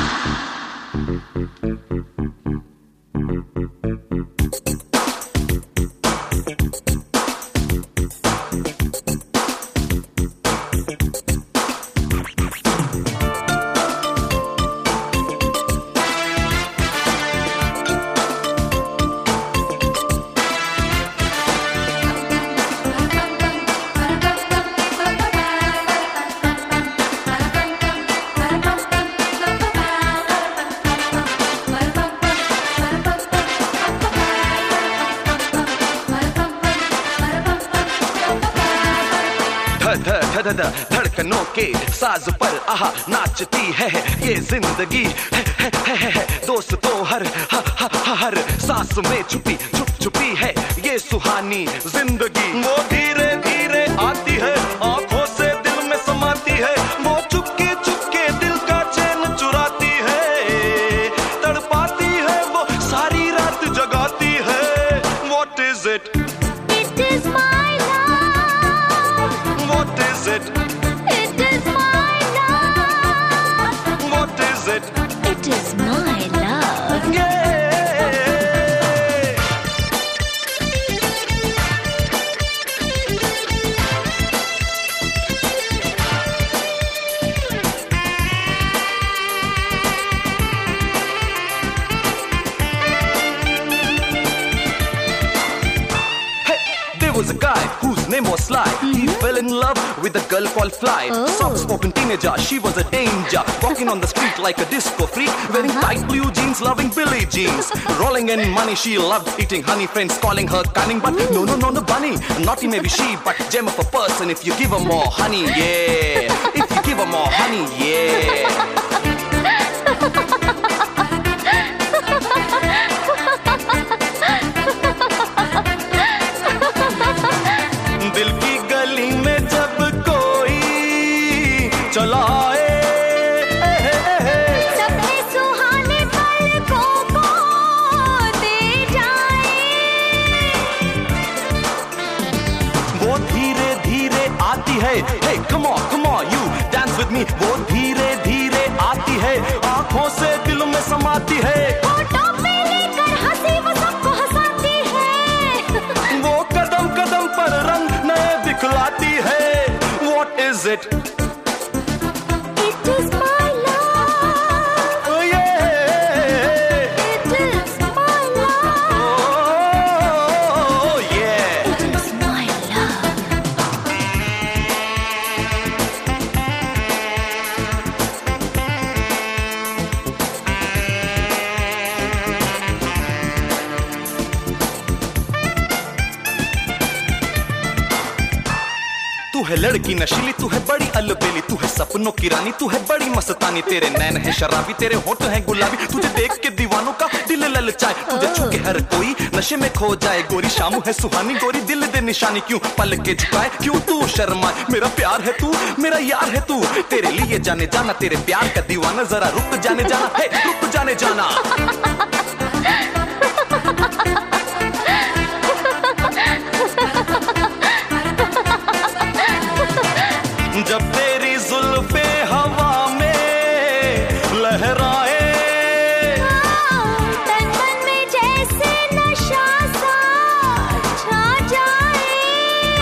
धड़कनों के साज पर आहा नाचती है ये जिंदगी है। दोस्तों हर सांस में छुपी है ये सुहानी जिंदगी। वो धीरे धीरे आती है, आंखों से दिल में समाती है। वो चुपके दिल का चैन चुराती है, तड़पाती है वो सारी रात जगाती है। What is it? It is my love. What is it? It is my love. What is it? It is my love. Yeah. Was a guy whose name was Sly. He fell in love with a girl called Fly. Soft-spoken teenager, she was a danger. Walking on the street like a disco freak, wearing tight blue jeans, loving Billie Jeans. Rolling in money, she loved eating honey. Friends calling her cunning, but no, bunny. Naughty maybe she, but gem of a person. If you give her more honey, yeah. If you give her more honey, yeah. दिल की गली में जब कोई चलाए सबके सुहाने पल को दे जाए। वो धीरे धीरे आती है। Hey, come on, you dance with me. वो धीरे धीरे आती है, आंखों से दिल में समाती है। फोटो पे लेकर हंसी वो सबको हंसाती है। वो कदम कदम पर रंग नए दिखलाती है। What is it? It is my love. Oh yeah. It is my love. Oh yeah. It is my love. तू है लड़की नशीली, तू है बड़ी अलबेली, तू है सपनों की रानी, तू है बड़ी मस्तानी। तेरे नैन है शराबी, तेरे होठ है गुलाबी। तुझे देख के दीवानों का दिल ललचाए, तुझे छू के हर कोई नशे में खो जाए। गोरी शाम है सुहानी, गोरी दिल दे निशानी। क्यों पल के झुकाए, क्यों तू शर्माए? मेरा प्यार है तू, मेरा यार है तू। तेरे लिए जाने जाना, तेरे प्यार का दीवाना। जरा रुक जाने जाना, है रुक जाने जाना। जब तेरी जुल्फे हवा में लहराए, तन मन में जैसे नशा सा छा जाए।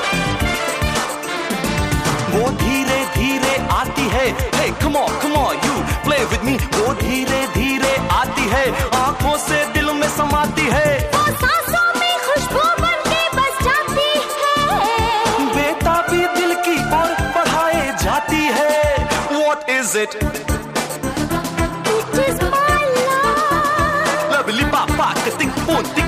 वो धीरे धीरे आती है। Hey, come on, you play with me. वो धीरे धीरे आती है, आंखों से दिल में समाती है। वो सांसों में खुशबू बन के बस जाती है। बेताबी दिल की ओर बढ़ाए जाती है। What is it? It is my love. Lovely papa, ting,